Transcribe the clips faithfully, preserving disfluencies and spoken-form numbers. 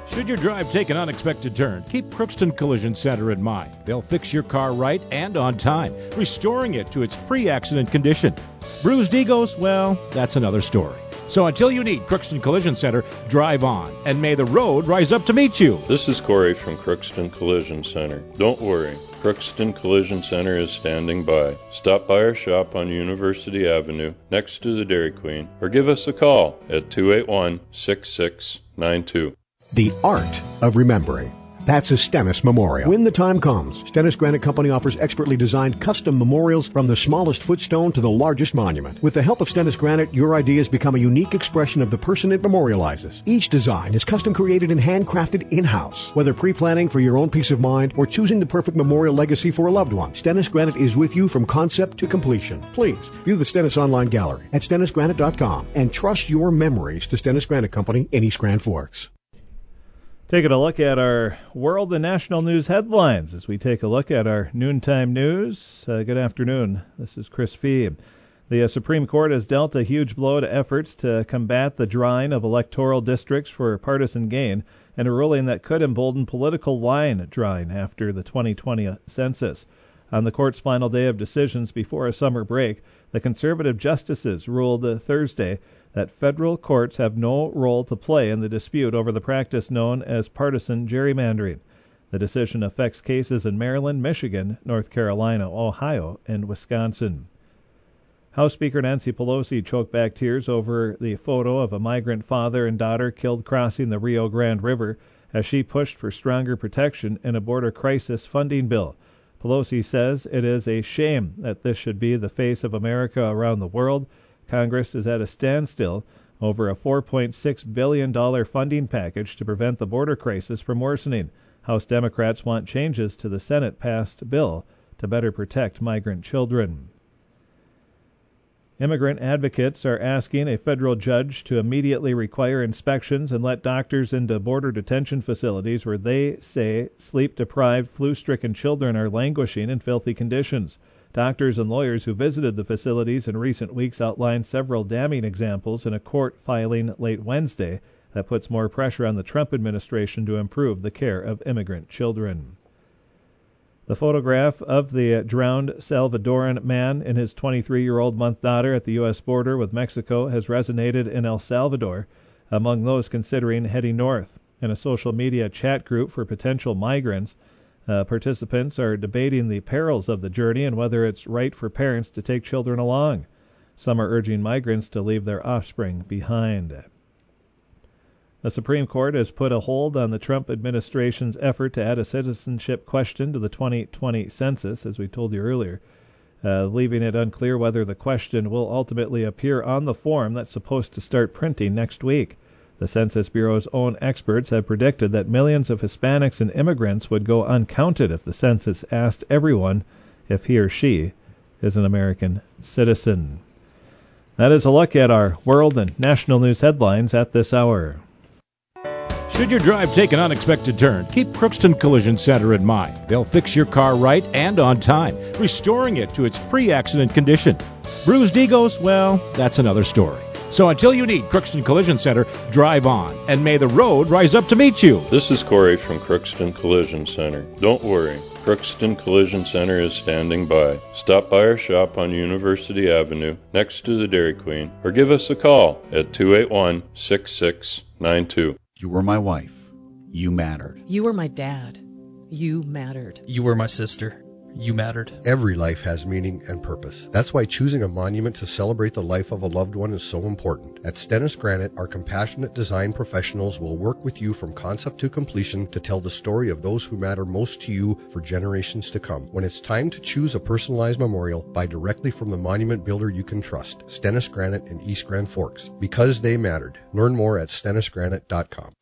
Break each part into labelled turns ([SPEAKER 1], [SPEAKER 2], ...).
[SPEAKER 1] Should your drive take an unexpected turn, keep Crookston Collision Center in mind. They'll fix your car right and on time, restoring it to its pre-accident condition. Bruised egos? Well, that's another story. So until you need Crookston Collision Center, drive on, and may the road rise up to meet you.
[SPEAKER 2] This is Corey from Crookston Collision Center. Don't worry, Crookston Collision Center is standing by. Stop by our shop on University Avenue next to the Dairy Queen, or give us a call at two eight one, six six nine two.
[SPEAKER 3] The art of remembering. That's a Stennis Memorial. When the time comes, Stennis Granite Company offers expertly designed custom memorials from the smallest footstone to the largest monument. With the help of Stennis Granite, your ideas become a unique expression of the person it memorializes. Each design is custom created and handcrafted in-house. Whether pre-planning for your own peace of mind or choosing the perfect memorial legacy for a loved one, Stennis Granite is with you from concept to completion. Please view the Stennis online gallery at stennis granite dot com and trust your memories to Stennis Granite Company in East Grand Forks.
[SPEAKER 4] Taking a look at our world and national news headlines as we take a look at our noontime news. Uh, good afternoon. This is Chris Fee. The uh, Supreme Court has dealt a huge blow to efforts to combat the drawing of electoral districts for partisan gain, and a ruling that could embolden political line drawing after the twenty twenty census. On the court's final day of decisions before a summer break, the conservative justices ruled uh, Thursday that federal courts have no role to play in the dispute over the practice known as partisan gerrymandering. The decision affects cases in Maryland, Michigan, North Carolina, Ohio, and Wisconsin. House Speaker Nancy Pelosi choked back tears over the photo of a migrant father and daughter killed crossing the Rio Grande River as she pushed for stronger protection in a border crisis funding bill. Pelosi says it is a shame that this should be the face of America around the world. Congress is at a standstill over a four point six billion dollars funding package to prevent the border crisis from worsening. House Democrats want changes to the Senate-passed bill to better protect migrant children. Immigrant advocates are asking a federal judge to immediately require inspections and let doctors into border detention facilities where they say sleep-deprived, flu-stricken children are languishing in filthy conditions. Doctors and lawyers who visited the facilities in recent weeks outlined several damning examples in a court filing late Wednesday that puts more pressure on the Trump administration to improve the care of immigrant children. The photograph of the drowned Salvadoran man and his twenty-three-year-old month daughter at the U S border with Mexico has resonated in El Salvador among those considering heading north. In a social media chat group for potential migrants, Uh, participants are debating the perils of the journey and whether it's right for parents to take children along. Some are urging migrants to leave their offspring behind. The Supreme Court has put a hold on the Trump administration's effort to add a citizenship question to the twenty twenty census, as we told you earlier, uh, leaving it unclear whether the question will ultimately appear on the form that's supposed to start printing next week. The Census Bureau's own experts have predicted that millions of Hispanics and immigrants would go uncounted if the census asked everyone if he or she is an American citizen. That is a look at our world and national news headlines at this hour.
[SPEAKER 1] Should your drive take an unexpected turn, keep Crookston Collision Center in mind. They'll fix your car right and on time, restoring it to its pre-accident condition. Bruised egos? Well, that's another story. So until you need Crookston Collision Center, drive on, and may the road rise up to meet you.
[SPEAKER 2] This is Corey from Crookston Collision Center. Don't worry, Crookston Collision Center is standing by. Stop by our shop on University Avenue next to the Dairy Queen, or give us a call at two eight one, six six nine two.
[SPEAKER 5] You were my wife. You mattered.
[SPEAKER 6] You were my dad. You mattered.
[SPEAKER 7] You were my sister. You mattered.
[SPEAKER 8] Every life has meaning and purpose. That's why choosing a monument to celebrate the life of a loved one is so important. At Stennis Granite, our compassionate design professionals will work with you from concept to completion to tell the story of those who matter most to you for generations to come. When it's time to choose a personalized memorial, buy directly from the monument builder you can trust, Stennis Granite in East Grand Forks. Because they mattered. Learn more at stennis granite dot com.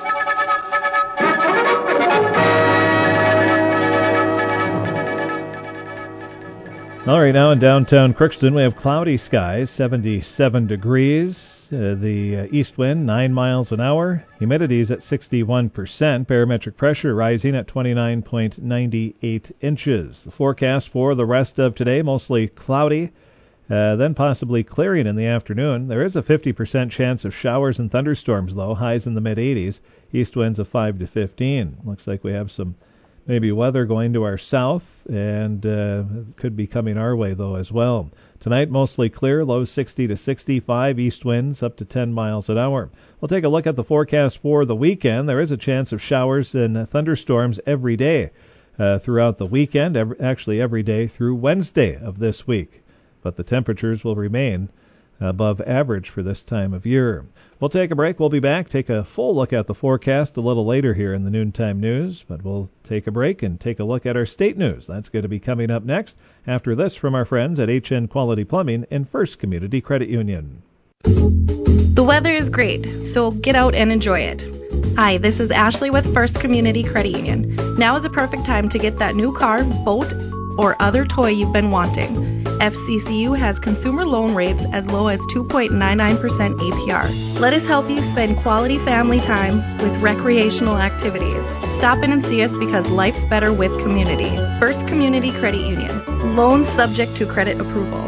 [SPEAKER 4] All right, now in downtown Crookston, we have cloudy skies, seventy-seven degrees. Uh, the uh, east wind, nine miles an hour. Humidity is at sixty-one percent. Barometric pressure rising at twenty-nine point nine eight inches. The forecast for the rest of today, mostly cloudy. Uh, then possibly clearing in the afternoon. There is a fifty percent chance of showers and thunderstorms, though, highs in the mid-eighties, east winds of five to fifteen. Looks like we have some maybe weather going to our south, and uh, could be coming our way, though, as well. Tonight, mostly clear, lows sixty to sixty-five, east winds up to ten miles an hour. We'll take a look at the forecast for the weekend. There is a chance of showers and thunderstorms every day uh, throughout the weekend, every, actually every day through Wednesday of this week. But the temperatures will remain above average for this time of year. We'll take a break. We'll be back, take a full look at the forecast a little later here in the Noontime News, but we'll take a break and take a look at our state news. That's going to be coming up next after this from our friends at H N Quality Plumbing and First Community Credit Union.
[SPEAKER 9] The weather is great, so get out and enjoy it. Hi, this is Ashley with First Community Credit Union. Now is a perfect time to get that new car, boat, or other toy you've been wanting. F C C U has consumer loan rates as low as two point nine nine percent A P R. Let us help you spend quality family time with recreational activities. Stop in and see us because life's better with community. First Community Credit Union. Loans subject to credit approval.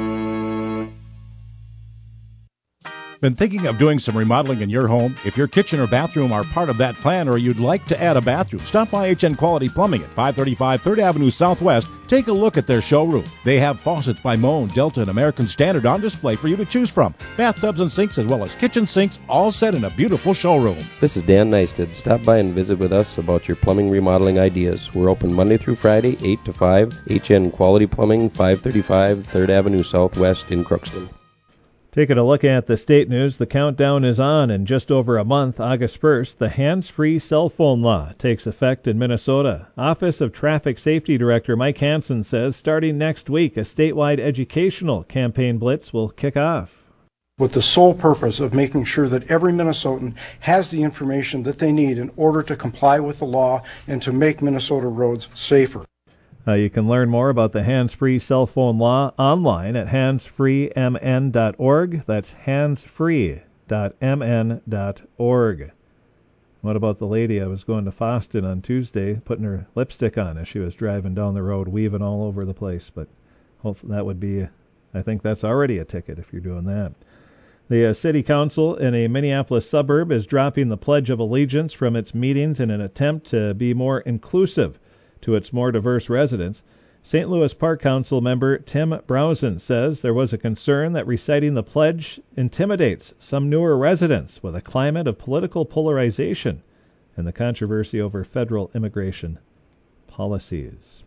[SPEAKER 1] Been thinking of doing some remodeling in your home? If your kitchen or bathroom are part of that plan, or you'd like to add a bathroom, stop by H N Quality Plumbing at five thirty-five third Avenue Southwest. Take a look at their showroom. They have faucets by Moen, Delta, and American Standard on display for you to choose from. Bathtubs and sinks as well as kitchen sinks, all set in a beautiful showroom.
[SPEAKER 10] This is Dan Neisted. Stop by and visit with us about your plumbing remodeling ideas. We're open Monday through Friday, eight to five. H N Quality Plumbing, five thirty-five third Avenue Southwest in Crookston.
[SPEAKER 4] Taking a look at the state news, the countdown is on. In just over a month, August first, the hands-free cell phone law takes effect in Minnesota. Office of Traffic Safety Director Mike Hansen says starting next week, a statewide educational campaign blitz will kick off,
[SPEAKER 11] with the sole purpose of making sure that every Minnesotan has the information that they need in order to comply with the law and to make Minnesota roads safer.
[SPEAKER 4] Uh, you can learn more about the hands-free cell phone law online at hands free m n dot org. That's hands free m n dot org. What about the lady? I was going to Foston on Tuesday, putting her lipstick on as she was driving down the road, weaving all over the place. But hopefully that would be, I think that's already a ticket if you're doing that. The uh, city council in a Minneapolis suburb is dropping the Pledge of Allegiance from its meetings in an attempt to be more inclusive to its more diverse residents. Saint Louis Park Council member Tim Browson says there was a concern that reciting the pledge intimidates some newer residents with a climate of political polarization and the controversy over federal immigration policies.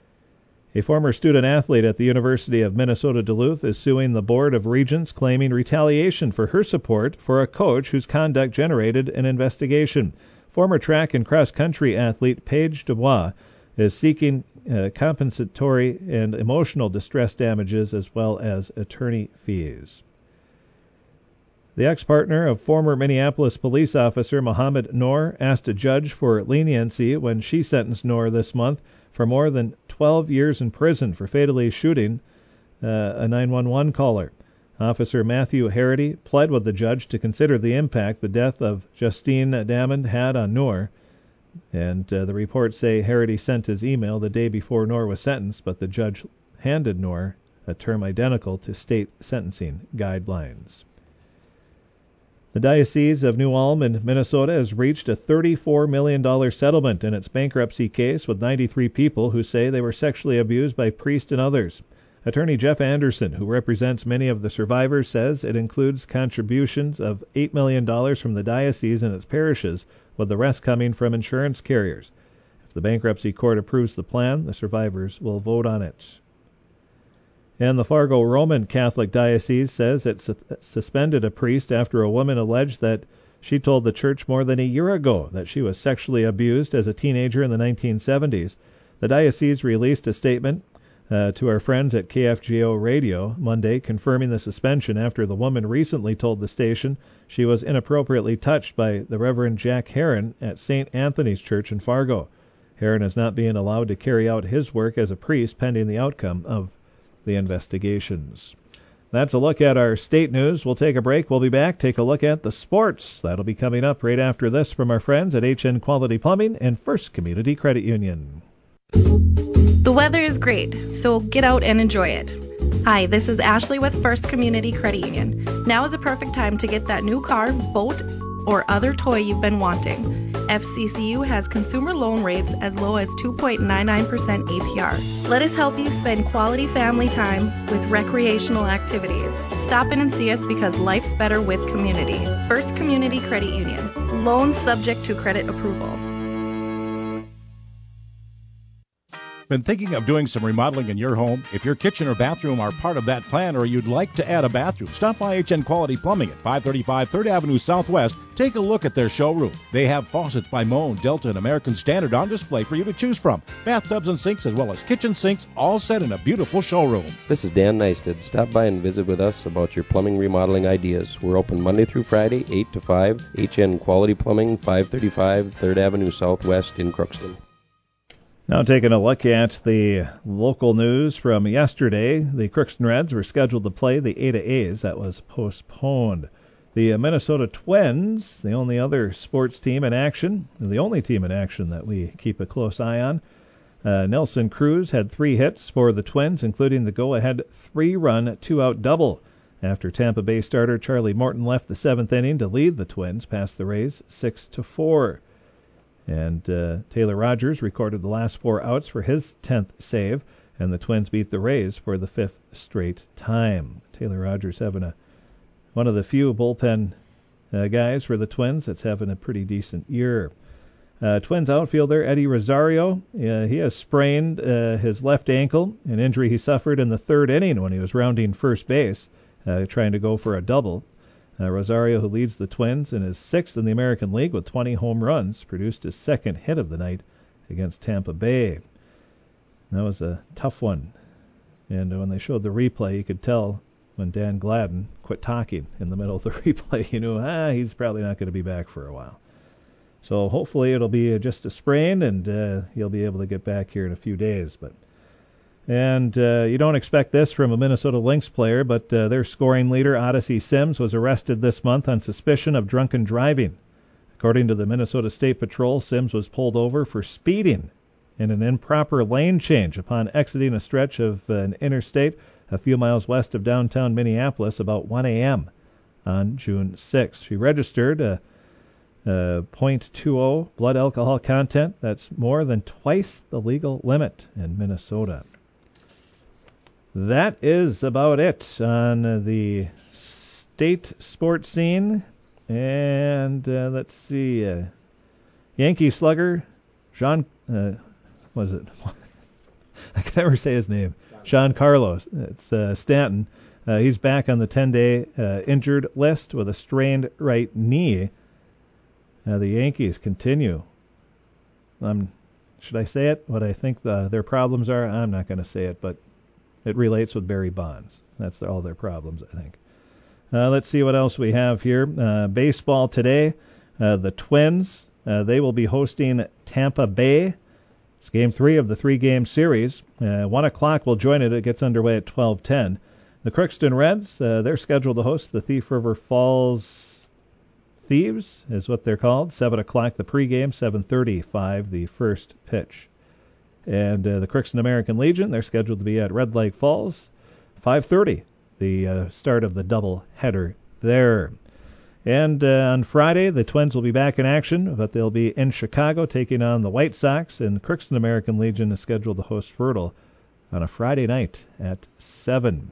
[SPEAKER 4] A former student athlete at the University of Minnesota Duluth is suing the Board of Regents, claiming retaliation for her support for a coach whose conduct generated an investigation. Former track and cross-country athlete Paige Dubois is seeking uh, compensatory and emotional distress damages as well as attorney fees. The ex-partner of former Minneapolis police officer Mohammed Noor asked a judge for leniency when she sentenced Noor this month for more than twelve years in prison for fatally shooting uh, a nine one one caller. Officer Matthew Harity pled with the judge to consider the impact the death of Justine Damond had on Noor. And uh, the reports say Harity sent his email the day before Noor was sentenced, but the judge handed Noor a term identical to state sentencing guidelines. The Diocese of New Ulm in Minnesota has reached a thirty-four million dollars settlement in its bankruptcy case with ninety-three people who say they were sexually abused by priests and others. Attorney Jeff Anderson, who represents many of the survivors, says it includes contributions of eight million dollars from the diocese and its parishes, with the rest coming from insurance carriers. If the bankruptcy court approves the plan, the survivors will vote on it. And the Fargo Roman Catholic Diocese says it su- suspended a priest after a woman alleged that she told the church more than a year ago that she was sexually abused as a teenager in the nineteen seventies. The diocese released a statement Uh, to our friends at K F G O Radio Monday, confirming the suspension after the woman recently told the station she was inappropriately touched by the Reverend Jack Heron at Saint Anthony's Church in Fargo. Heron is not being allowed to carry out his work as a priest pending the outcome of the investigations. That's a look at our state news. We'll take a break. We'll be back. Take a look at the sports. That'll be coming up right after this from our friends at H N Quality Plumbing and First Community Credit Union.
[SPEAKER 9] The weather is great, so get out and enjoy it. Hi, this is Ashley with First Community Credit Union. Now is a perfect time to get that new car, boat, or other toy you've been wanting. F C C U has consumer loan rates as low as two point nine nine percent A P R. Let us help you spend quality family time with recreational activities. Stop in and see us because life's better with community. First Community Credit Union. Loans subject to credit approval.
[SPEAKER 1] Been thinking of doing some remodeling in your home? If your kitchen or bathroom are part of that plan or you'd like to add a bathroom, stop by H N Quality Plumbing at five thirty-five third Avenue Southwest. Take a look at their showroom. They have faucets by Moen, Delta, and American Standard on display for you to choose from. Bathtubs and sinks as well as kitchen sinks all set in a beautiful showroom.
[SPEAKER 10] This is Dan Neisted. Stop by and visit with us about your plumbing remodeling ideas. We're open Monday through Friday, eight to five. H N Quality Plumbing, five thirty-five third Avenue Southwest in Crookston.
[SPEAKER 4] Now taking a look at the local news from yesterday, the Crookston Reds were scheduled to play the Ada A's. That was postponed. The Minnesota Twins, the only other sports team in action, the only team in action that we keep a close eye on. Uh, Nelson Cruz had three hits for the Twins, including the go-ahead three-run, two-out double. After Tampa Bay starter Charlie Morton left the seventh inning to lead the Twins past the Rays six to four. And uh, Taylor Rogers recorded the last four outs for his tenth save, and the Twins beat the Rays for the fifth straight time. Taylor Rogers having a one of the few bullpen uh, guys for the Twins that's having a pretty decent year. Uh, Twins outfielder Eddie Rosario, uh, he has sprained uh, his left ankle, an injury he suffered in the third inning when he was rounding first base, uh, trying to go for a double. Uh, Rosario, who leads the Twins and is sixth in the American League with twenty home runs, produced his second hit of the night against Tampa Bay. That was a tough one. And when they showed the replay, you could tell when Dan Gladden quit talking in the middle of the replay, you knew, ah, he's probably not going to be back for a while. So hopefully it'll be just a sprain, and uh, he'll be able to get back here in a few days. But And uh, you don't expect this from a Minnesota Lynx player, but uh, their scoring leader, Odyssey Sims, was arrested this month on suspicion of drunken driving. According to the Minnesota State Patrol, Sims was pulled over for speeding in an improper lane change upon exiting a stretch of uh, an interstate a few miles west of downtown Minneapolis about one a.m. on June sixth. He registered a, a point two oh blood alcohol content. That's more than twice the legal limit in Minnesota. That is about it on the state sports scene. And uh, let's see. Uh, Yankee slugger, Jean, uh, was it? I can never say his name. Giancarlo. It's uh, Stanton. Uh, he's back on the ten-day uh, injured list with a strained right knee. Uh, the Yankees continue. Um, should I say it? What I think the, their problems are? I'm not going to say it, but it relates with Barry Bonds. That's all their problems, I think. Uh, let's see what else we have here. Uh, baseball today. Uh, the Twins, uh, they will be hosting Tampa Bay. It's game three of the three-game series. Uh, one o'clock will join it. It gets underway at twelve ten. The Crookston Reds, uh, they're scheduled to host the Thief River Falls Thieves, is what they're called. seven o'clock the pregame, seven thirty-five the first pitch. And uh, the Crookston American Legion, they're scheduled to be at Red Lake Falls, five thirty, the uh, start of the double header there. And uh, on Friday, the Twins will be back in action, but they'll be in Chicago taking on the White Sox, and Crookston American Legion is scheduled to host Fertile on a Friday night at seven.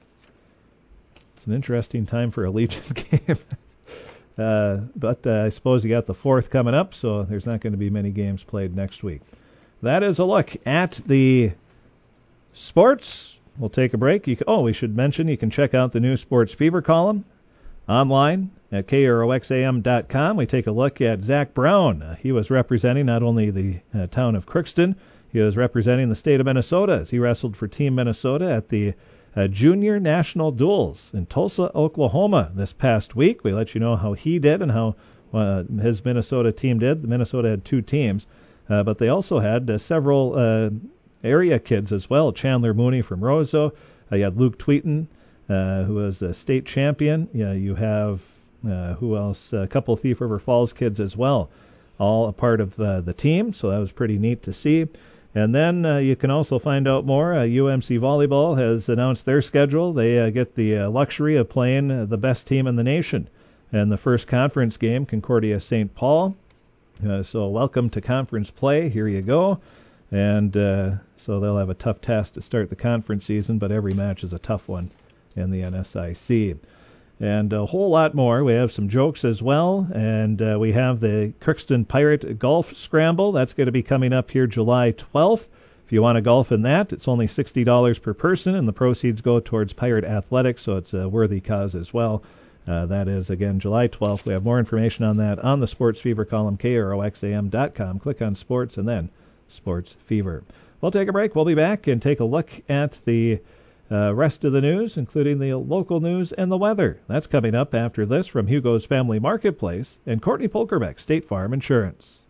[SPEAKER 4] It's an interesting time for a Legion game. uh, but uh, I suppose you got the fourth coming up, so there's not going to be many games played next week. That is a look at the sports. We'll take a break. You can, oh, we should mention you can check out the new Sports Fever column online at K R O X A M dot com. We take a look at Zach Brown. Uh, he was representing not only the uh, town of Crookston, he was representing the state of Minnesota as he wrestled for Team Minnesota at the uh, Junior National Duels in Tulsa, Oklahoma this past week. We let you know how he did and how uh, his Minnesota team did. Minnesota had two teams. Uh, but they also had uh, several uh, area kids as well. Chandler Mooney from Roseau. Uh, you had Luke Tweeton, uh, who was a state champion. Yeah, you have, uh, who else? A couple of Thief River Falls kids as well, all a part of uh, the team. So that was pretty neat to see. And then uh, you can also find out more. Uh, U M C Volleyball has announced their schedule. They uh, get the uh, luxury of playing uh, the best team in the nation. And the first conference game, Concordia Saint Paul. Uh, so welcome to conference play. Here you go. And uh, so they'll have a tough task to start the conference season, but every match is a tough one in the N S I C. And a whole lot more. We have some jokes as well, and uh, we have the Crookston Pirate Golf Scramble. That's going to be coming up here July twelfth. If you want to golf in that, it's only sixty dollars per person, and the proceeds go towards Pirate Athletics, so it's a worthy cause as well. Uh, that is, again, July twelfth. We have more information on that on the Sports Fever column, K R O X A M dot com. Click on Sports and then Sports Fever. We'll take a break. We'll be back and take a look at the Uh, rest of the news, including the local news and the weather. That's coming up after this from Hugo's Family Marketplace and Courtney Polkerbeck, State Farm Insurance.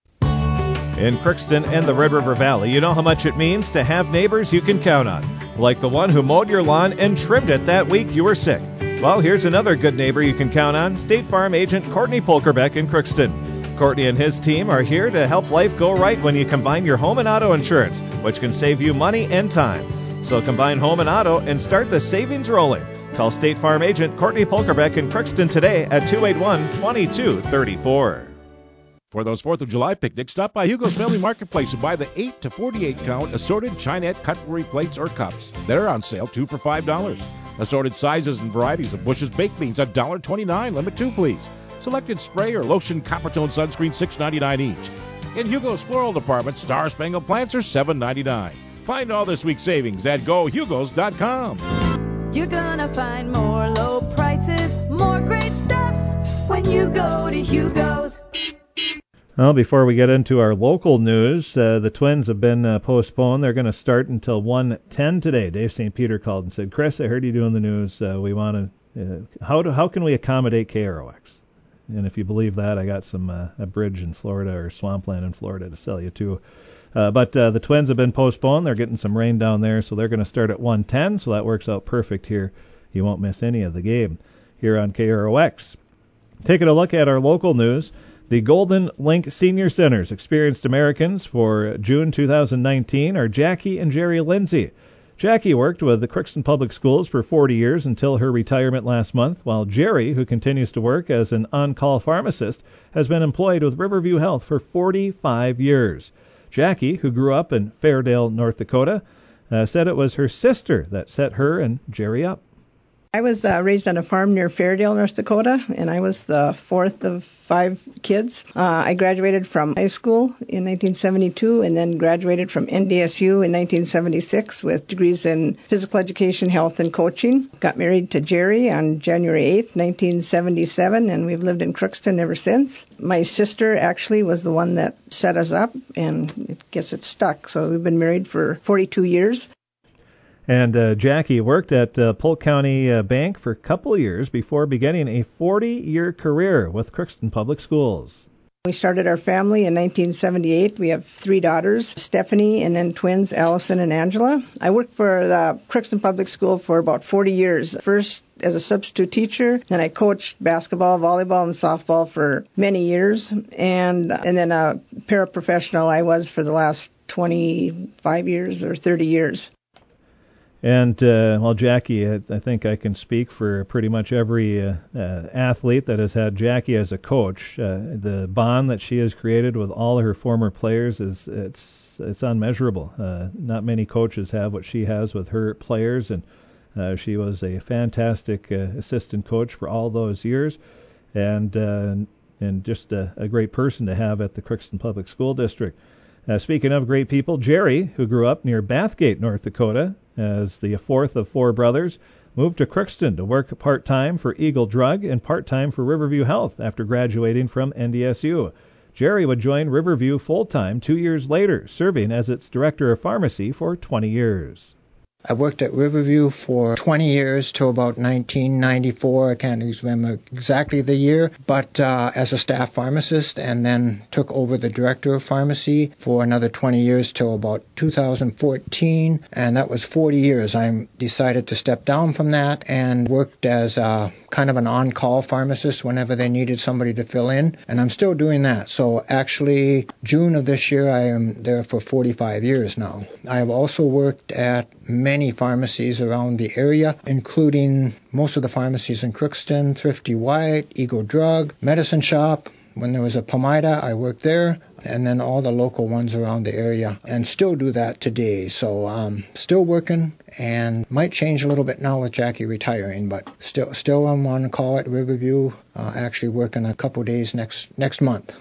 [SPEAKER 4] In Crookston and the Red River Valley, you know how much it means to have neighbors you can count on, like the one who mowed your lawn and trimmed it that week you were sick. Well, here's another good neighbor you can count on, State Farm agent Courtney Polkerbeck in Crookston. Courtney and his team are here to help life go right when you combine your home and auto insurance, which can save you money and time. So combine home and auto and start the savings rolling. Call State Farm agent Courtney Polkerbeck in Crookston today at two eight one, two two three four.
[SPEAKER 1] For those fourth of July picnics, stop by Hugo's Family Marketplace and buy the eight to forty-eight count assorted Chinette cutlery plates or cups. They're on sale, two for five dollars. Assorted sizes and varieties of Bush's baked beans, one dollar and twenty-nine cents. Limit two, please. Selected spray or lotion Coppertone sunscreen, six ninety-nine each. In Hugo's Floral Department, Star Spangled Plants are seven ninety-nine. Find all this week's savings at go hugos dot com.
[SPEAKER 12] You're gonna find more low prices, more great stuff when you go to Hugo's.
[SPEAKER 4] Well, before we get into our local news, uh, the Twins have been uh, postponed. They're going to start until one ten today. Dave Saint Peter called and said, Chris, I heard you doing the news. Uh, we want to. Uh, how do how can we accommodate K R O X? And if you believe that, I got some uh, a bridge in Florida or swampland in Florida to sell you too. Uh, but uh, the Twins have been postponed. They're getting some rain down there, so they're going to start at one ten, so that works out perfect here. You won't miss any of the game here on K R O X. Taking a look at our local news, the Golden Link Senior Center's Experienced Americans for June two thousand nineteen are Jackie and Jerry Lindsay. Jackie worked with the Crookston Public Schools for forty years until her retirement last month, while Jerry, who continues to work as an on-call pharmacist, has been employed with Riverview Health for forty-five years. Jackie, who grew up in Fairdale, North Dakota, uh, said it was her sister that set her and Jerry up.
[SPEAKER 13] I was uh, raised on a farm near Fairdale, North Dakota, and I was the fourth of five kids. Uh, I graduated from high school in nineteen seventy-two and then graduated from N D S U in nineteen seventy-six with degrees in physical education, health, and coaching. Got married to Jerry on January eighth, nineteen seventy-seven, and we've lived in Crookston ever since. My sister actually was the one that set us up, and I guess it stuck. So we've been married for forty-two years.
[SPEAKER 4] And uh, Jackie worked at uh, Polk County uh, Bank for a couple of years before beginning a forty-year career with Crookston Public Schools.
[SPEAKER 13] We started our family in nineteen seventy-eight. We have three daughters, Stephanie, and then twins, Allison and Angela. I worked for the Crookston Public School for about forty years. First as a substitute teacher, then I coached basketball, volleyball, and softball for many years. And, and then a paraprofessional I was for the last twenty-five years or thirty years.
[SPEAKER 4] And, uh, well, Jackie, I, I think I can speak for pretty much every uh, uh, athlete that has had Jackie as a coach. Uh, the bond that she has created with all of her former players is it's it's unmeasurable. Uh, not many coaches have what she has with her players, and uh, she was a fantastic uh, assistant coach for all those years, and uh, and just a, a great person to have at the Crookston Public School District. Uh, speaking of great people, Jerry, who grew up near Bathgate, North Dakota, as the fourth of four brothers, moved to Crookston to work part-time for Eagle Drug and part-time for Riverview Health after graduating from N D S U. Jerry would join Riverview full-time two years later, serving as its director of pharmacy for twenty years.
[SPEAKER 14] I worked at Riverview for twenty years till about nineteen ninety-four. I can't remember exactly the year, but uh, as a staff pharmacist, and then took over the director of pharmacy for another twenty years till about two thousand fourteen, and that was forty years. I decided to step down from that and worked as a, kind of an on-call pharmacist whenever they needed somebody to fill in, and I'm still doing that. So actually, June of this year, I am there for forty-five years now. I have also worked at many many pharmacies around the area, including most of the pharmacies in Crookston, Thrifty White, Eagle Drug, Medicine Shop. When there was a Pomida, I worked there, and then all the local ones around the area, and still do that today. So um, still working, and might change a little bit now with Jackie retiring, but still still I'm on call at Riverview, uh, actually working a couple days next next month.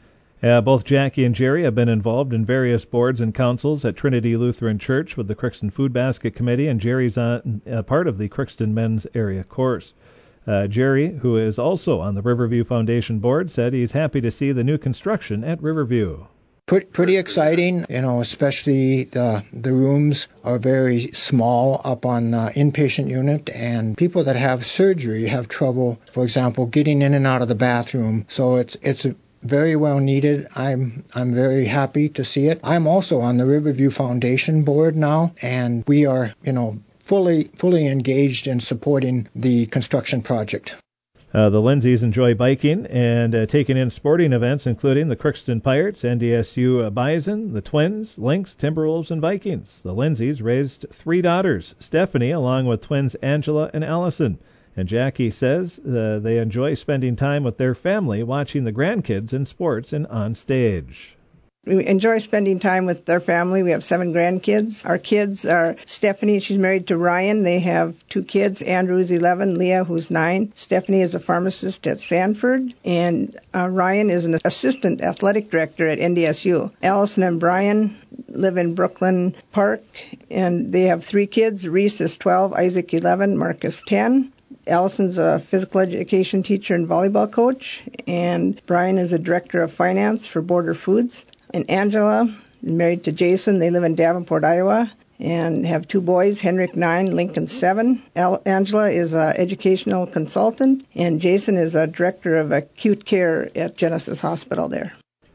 [SPEAKER 4] Uh, both Jackie and Jerry have been involved in various boards and councils at Trinity Lutheran Church with the Crookston Food Basket Committee, and Jerry's on, uh, part of the Crookston Men's Area Course. Uh, Jerry, who is also on the Riverview Foundation board, said he's happy to see the new construction at Riverview.
[SPEAKER 14] Pretty exciting, you know, especially the the rooms are very small up on the inpatient unit, and people that have surgery have trouble, for example, getting in and out of the bathroom. So it's it's a very well needed. I'm I'm very happy to see it. I'm also on the Riverview Foundation board now, and we are, you know, fully fully engaged in supporting the construction project.
[SPEAKER 4] Uh, the Lindsays enjoy biking and uh, taking in sporting events, including the Crookston Pirates, N D S U uh, Bison, the Twins, Lynx, Timberwolves, and Vikings. The Lindsays raised three daughters, Stephanie, along with twins Angela and Allison. And Jackie says uh, they enjoy spending time with their family watching the grandkids in sports and on stage.
[SPEAKER 13] We enjoy spending time with their family. We have seven grandkids. Our kids are Stephanie, she's married to Ryan. They have two kids, Andrew who's eleven, Leah who's nine. Stephanie is a pharmacist at Sanford, and uh, Ryan is an assistant athletic director at N D S U. Allison and Brian live in Brooklyn Park, and they have three kids. Reese is twelve, Isaac eleven, Marcus ten. Allison's a physical education teacher and volleyball coach, and Brian is a director of finance for Border Foods. And Angela is married to Jason. They live in Davenport, Iowa, and have two boys, Henrik nine, Lincoln seven. Al- Angela is an educational consultant, and Jason is a director of acute care at Genesis Hospital there.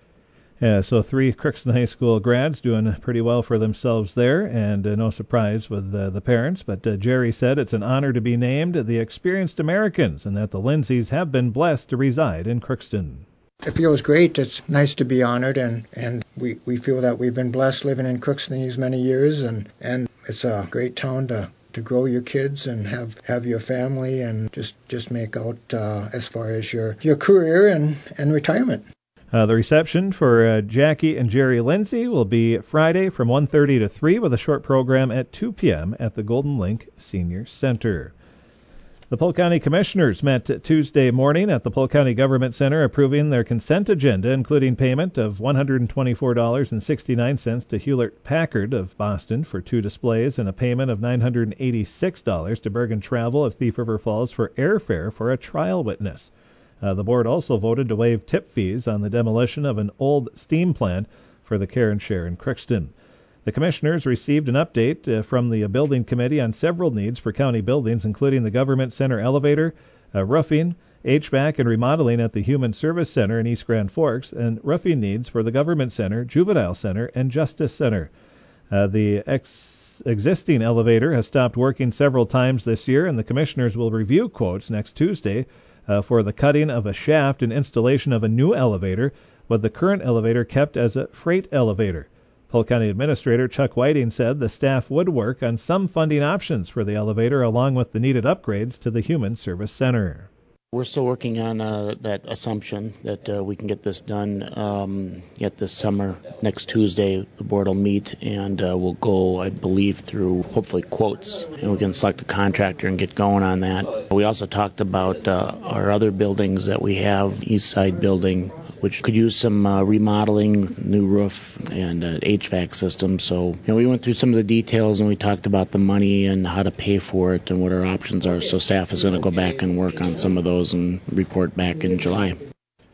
[SPEAKER 4] Yeah, so three Crookston High School grads doing pretty well for themselves there, and uh, no surprise with uh, the parents. But uh, Jerry said it's an honor to be named the Experienced Americans, and that the Lindsays have been blessed to reside in Crookston.
[SPEAKER 14] It feels great. It's nice to be honored, and, and we, we feel that we've been blessed living in Crookston these many years, and, and it's a great town to, to grow your kids and have, have your family and just, just make out uh, as far as your, your career and, and retirement.
[SPEAKER 4] Uh, the reception for uh, Jackie and Jerry Lindsay will be Friday from one thirty to three with a short program at two p.m. at the Golden Link Senior Center. The Polk County Commissioners met Tuesday morning at the Polk County Government Center approving their consent agenda, including payment of one hundred twenty-four dollars and sixty-nine cents to Hewlett Packard of Boston for two displays and a payment of nine hundred eighty-six dollars to Bergen Travel of Thief River Falls for airfare for a trial witness. Uh, the board also voted to waive tip fees on the demolition of an old steam plant for the Care and Share in Crookston. The commissioners received an update uh, from the building committee on several needs for county buildings, including the Government Center elevator, uh, roofing, H V A C and remodeling at the Human Service Center in East Grand Forks, and roofing needs for the Government Center, Juvenile Center, and Justice Center. Uh, the ex- existing elevator has stopped working several times this year, and the commissioners will review quotes next Tuesday Uh, for the cutting of a shaft and installation of a new elevator, with the current elevator kept as a freight elevator. Polk County Administrator Chuck Whiting said the staff would work on some funding options for the elevator along with the needed upgrades to the Human Service Center.
[SPEAKER 15] We're still working on uh, that assumption that uh, we can get this done um, yet this summer. Next Tuesday, the board will meet and uh, we'll go, I believe, through hopefully quotes, and we can select a contractor and get going on that. We also talked about uh, our other buildings that we have, East Side Building, which could use some uh, remodeling, new roof, and uh, H V A C system. So you know, we went through some of the details and we talked about the money and how to pay for it and what our options are. So staff is going to go back and work on some of those and report back in July.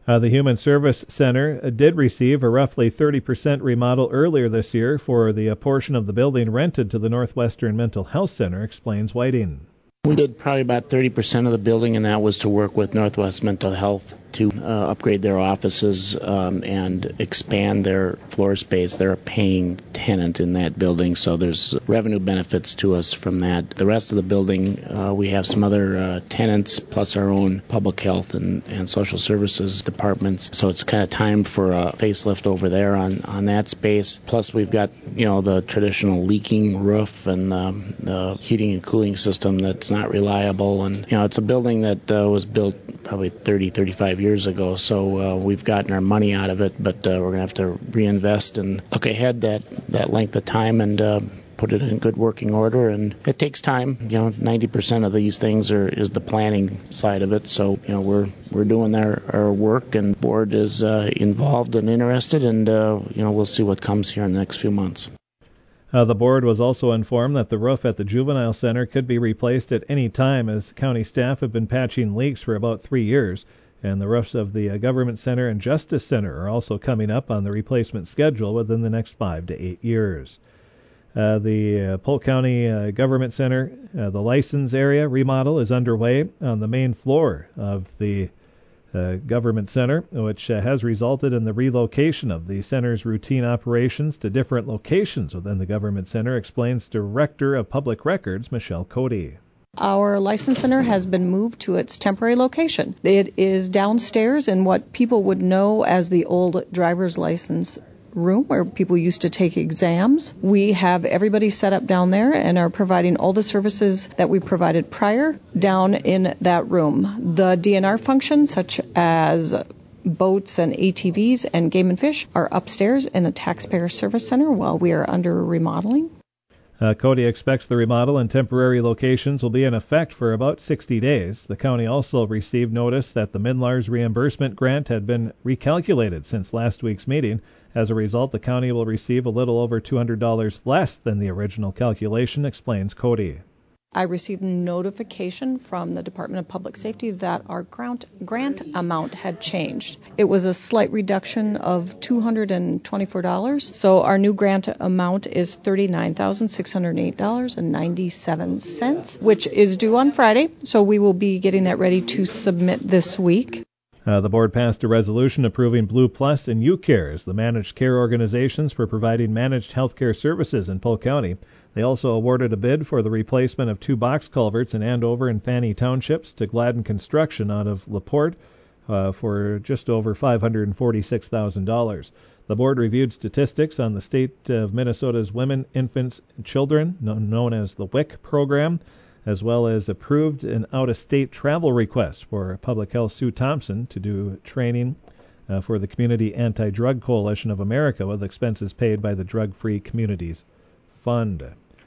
[SPEAKER 4] Uh, the Human Service Center uh, did receive a roughly thirty percent remodel earlier this year for the uh, portion of the building rented to the Northwestern Mental Health Center, explains Whiting.
[SPEAKER 15] We did probably about thirty percent of the building, and that was to work with Northwest Mental Health to uh, upgrade their offices um, and expand their floor space. They're a paying tenant in that building, so there's revenue benefits to us from that. The rest of the building, uh, we have some other uh, tenants, plus our own public health and, and social services departments. So it's kind of time for a facelift over there on, on that space. Plus we've got, you know, the traditional leaking roof and um, the heating and cooling system that's not reliable. And, you know, it's a building that uh, was built probably thirty, thirty-five years ago, so uh, we've gotten our money out of it, but uh, we're going to have to reinvest and look ahead that, that length of time and uh, put it in good working order. And it takes time. You know, ninety percent of these things are is the planning side of it. So, you know, we're we're doing our, our work, and the board is uh, involved and interested, and, uh, you know, we'll see what comes here in the next few months.
[SPEAKER 4] Uh, the board was also informed that the roof at the Juvenile Center could be replaced at any time, as county staff have been patching leaks for about three years. And the roofs of the uh, Government Center and Justice Center are also coming up on the replacement schedule within the next five to eight years. Uh, the uh, Polk County uh, Government Center, uh, the license area remodel is underway on the main floor of the uh, Government Center, which uh, has resulted in the relocation of the center's routine operations to different locations within the Government Center, explains Director of Public Records, Michelle Cody.
[SPEAKER 16] Our license center has been moved to its temporary location. It is downstairs in what people would know as the old driver's license room where people used to take exams. We have everybody set up down there and are providing all the services that we provided prior down in that room. The D N R functions, such as boats and A T Vs and game and fish, are upstairs in the Taxpayer Service Center while we are under remodeling.
[SPEAKER 4] Uh, Cody expects the remodel and temporary locations will be in effect for about sixty days. The county also received notice that the Midlars reimbursement grant had been recalculated since last week's meeting. As a result, the county will receive a little over two hundred dollars less than the original calculation, explains Cody.
[SPEAKER 16] I received notification from the Department of Public Safety that our grant, grant amount had changed. It was a slight reduction of two hundred twenty-four dollars. So our new grant amount is thirty-nine thousand six hundred eight dollars and ninety-seven cents, which is due on Friday. So we will be getting that ready to submit this week.
[SPEAKER 4] Uh, the board passed a resolution approving Blue Plus and UCare as the managed care organizations for providing managed health care services in Polk County. They also awarded a bid for the replacement of two box culverts in Andover and Fanny Townships to Gladden Construction out of LaPorte uh, for just over five hundred forty-six thousand dollars. The board reviewed statistics on the state of Minnesota's Women, Infants, and Children, known as the W I C program, as well as approved an out-of-state travel request for Public Health Sue Thompson to do training uh, for the Community Anti-Drug Coalition of America with expenses paid by the Drug Free Communities Fund.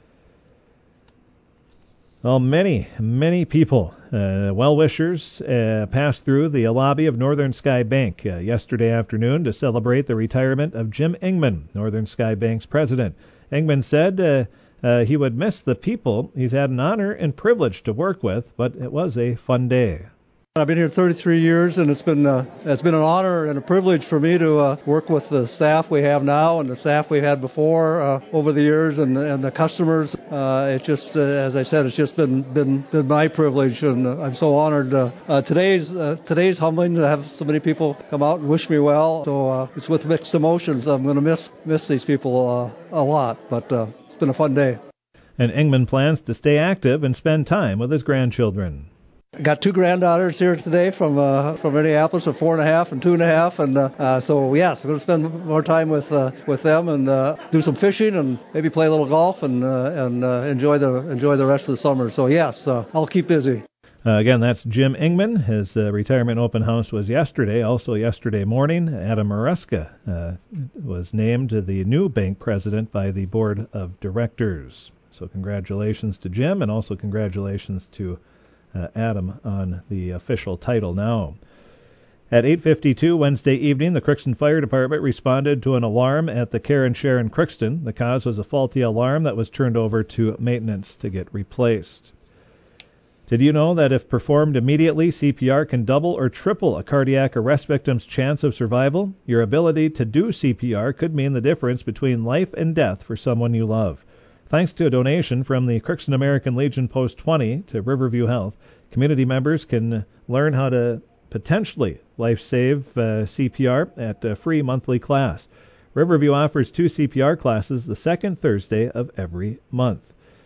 [SPEAKER 4] Well, many, many people, uh, well-wishers, uh, passed through the lobby of Northern Sky Bank uh, yesterday afternoon to celebrate the retirement of Jim Engman, Northern Sky Bank's president. Engman said uh, uh, he would miss the people he's had an honor and privilege to work with, but it was a fun day.
[SPEAKER 17] I've been here thirty-three years, and it's been uh, it's been an honor and a privilege for me to uh, work with the staff we have now and the staff we've had before uh, over the years, and and the customers. Uh, it's just, uh, as I said, it's just been been, been my privilege, and uh, I'm so honored. Uh, uh, today's uh, today's humbling to have so many people come out and wish me well. So uh, it's with mixed emotions. I'm going to miss miss these people uh, a lot, but uh, it's been a fun day.
[SPEAKER 4] And Engman plans to stay active and spend time with his grandchildren.
[SPEAKER 17] I got two granddaughters here today from uh, from Minneapolis, of four and a half and two and a half, and uh, uh, so yes, I'm going to spend more time with uh, with them and uh, do some fishing and maybe play a little golf and uh, and uh, enjoy the enjoy the rest of the summer. So yes, uh, I'll keep busy.
[SPEAKER 4] Uh, again, that's Jim Engman. His uh, retirement open house was yesterday. Also yesterday morning, Adam Maresca uh, was named the new bank president by the board of directors. So congratulations to Jim, and also congratulations to Uh, Adam on the official title now. At eight fifty-two Wednesday evening, the Crookston Fire Department responded to an alarm at the Care and Share in Crookston. The cause was a faulty alarm that was turned over to maintenance to get replaced. Did you know that if performed immediately, C P R can double or triple a cardiac arrest victim's chance of survival? Your ability to do C P R could mean the difference between life and death for someone you love. Thanks to a donation from the Crookston American Legion Post twenty to Riverview Health, community members can learn how to potentially life-save uh, C P R at a free monthly class. Riverview offers two C P R classes the second Thursday of every month.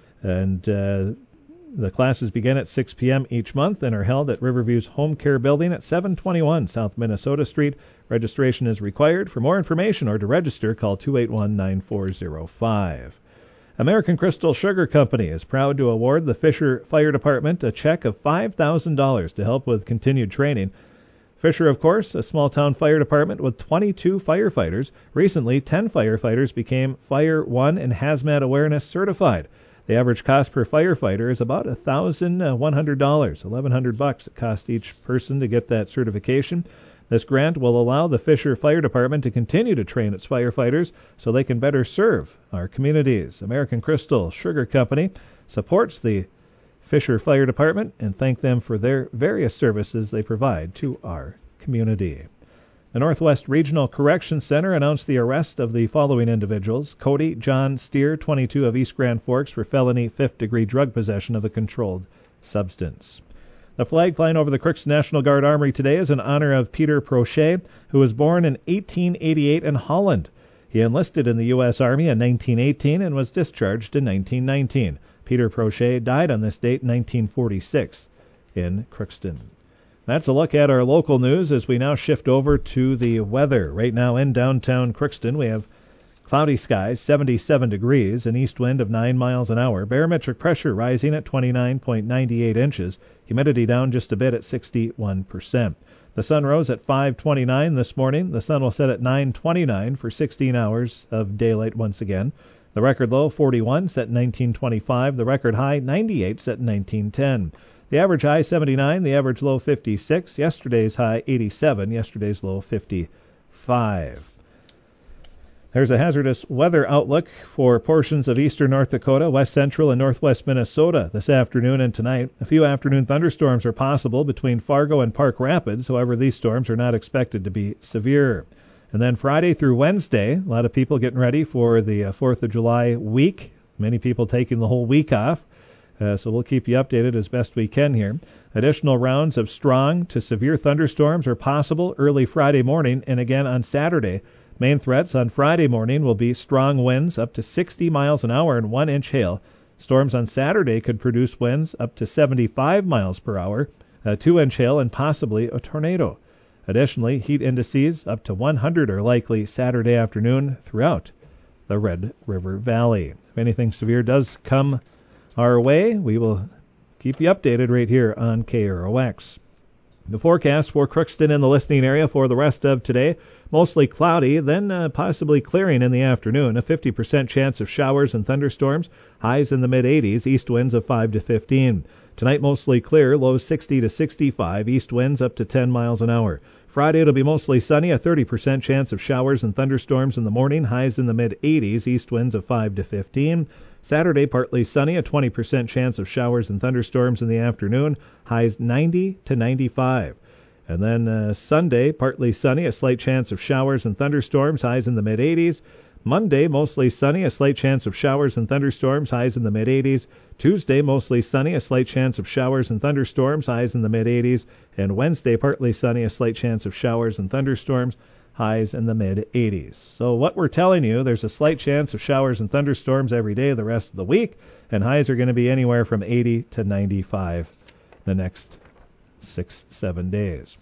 [SPEAKER 4] And uh, the classes begin at six p.m. each month and are held at Riverview's Home Care Building at seven twenty-one South Minnesota Street. Registration is required. For more information or to register, call two eight one, nine four zero five. American Crystal Sugar Company is proud to award the Fisher Fire Department a check of five thousand dollars to help with continued training. Fisher, of course, a small-town fire department with twenty-two firefighters. Recently, ten firefighters became Fire One and Hazmat Awareness certified. The average cost per firefighter is about one thousand one hundred dollars, eleven hundred bucks it costs each person to get that certification. This grant will allow the Fisher Fire Department to continue to train its firefighters so they can better serve our communities. American Crystal Sugar Company supports the Fisher Fire Department and thank them for their various services they provide to our community. The Northwest Regional Correction Center announced the arrest of the following individuals: Cody John Steer, twenty-two, of East Grand Forks, for felony fifth-degree drug possession of a controlled substance. The flag flying over the Crookston National Guard Armory today is in honor of Peter Prochet, who was born in eighteen eighty-eight in Holland. He enlisted in the U S Army in nineteen eighteen and was discharged in nineteen nineteen. Peter Prochet died on this date in nineteen forty-six in Crookston. That's a look at our local news as we now shift over to the weather. Right now in downtown Crookston, we have cloudy skies, seventy-seven degrees, an east wind of nine miles an hour. Barometric pressure rising at twenty-nine point nine eight inches. Humidity down just a bit at sixty-one percent. The sun rose at five twenty-nine this morning. The sun will set at nine twenty-nine for sixteen hours of daylight once again. The record low, forty-one, set in nineteen twenty-five. The record high, ninety-eight, set in nineteen ten. The average high, seventy-nine. The average low, fifty-six. Yesterday's high, eighty-seven. Yesterday's low, fifty-five. There's a hazardous weather outlook for portions of eastern North Dakota, west central, and northwest Minnesota this afternoon and tonight. A few afternoon thunderstorms are possible between Fargo and Park Rapids. However, these storms are not expected to be severe. And then Friday through Wednesday, a lot of people getting ready for the uh, fourth of July week. Many people taking the whole week off. Uh, so we'll keep you updated as best we can here. Additional rounds of strong to severe thunderstorms are possible early Friday morning and again on Saturday. Main threats on Friday morning will be strong winds up to sixty miles an hour and one inch hail. Storms on Saturday could produce winds up to seventy-five miles per hour, a two inch hail, and possibly a tornado. Additionally, heat indices up to one hundred are likely Saturday afternoon throughout the Red River Valley. If anything severe does come our way, we will keep you updated right here on K R O X. The forecast for Crookston and the listening area for the rest of today: mostly cloudy, then uh, possibly clearing in the afternoon. A fifty percent chance of showers and thunderstorms. Highs in the mid-eighties, east winds of five to fifteen. Tonight mostly clear, lows sixty to sixty-five, east winds up to ten miles an hour. Friday it'll be mostly sunny, a thirty percent chance of showers and thunderstorms in the morning. Highs in the mid-eighties, east winds of five to fifteen. Saturday partly sunny, a twenty percent chance of showers and thunderstorms in the afternoon. Highs ninety to ninety-five. And then uh, Sunday, partly sunny, a slight chance of showers and thunderstorms, highs in the mid-eighties. Monday, mostly sunny, a slight chance of showers and thunderstorms, highs in the mid-eighties. Tuesday, mostly sunny, a slight chance of showers and thunderstorms, highs in the mid-eighties. And Wednesday, partly sunny, a slight chance of showers and thunderstorms, highs in the mid-eighties. So what we're telling you, there's a slight chance of showers and thunderstorms every day the rest of the week, and highs are going to be anywhere from eighty to ninety-five the next six, seven days.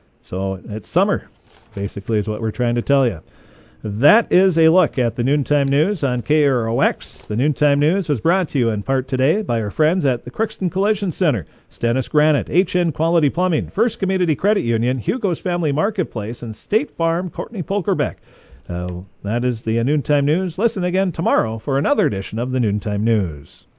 [SPEAKER 4] So it's summer, basically, is what we're trying to tell you. That is a look at the Noontime News on K R O X. The Noontime News was brought to you in part today by our friends at the Crookston Collision Center, Stennis Granite, H N Quality Plumbing, First Community Credit Union, Hugo's Family Marketplace, and State Farm, Courtney Polkerbeck. Uh, that is the Noontime News. Listen again tomorrow for another edition of the Noontime News.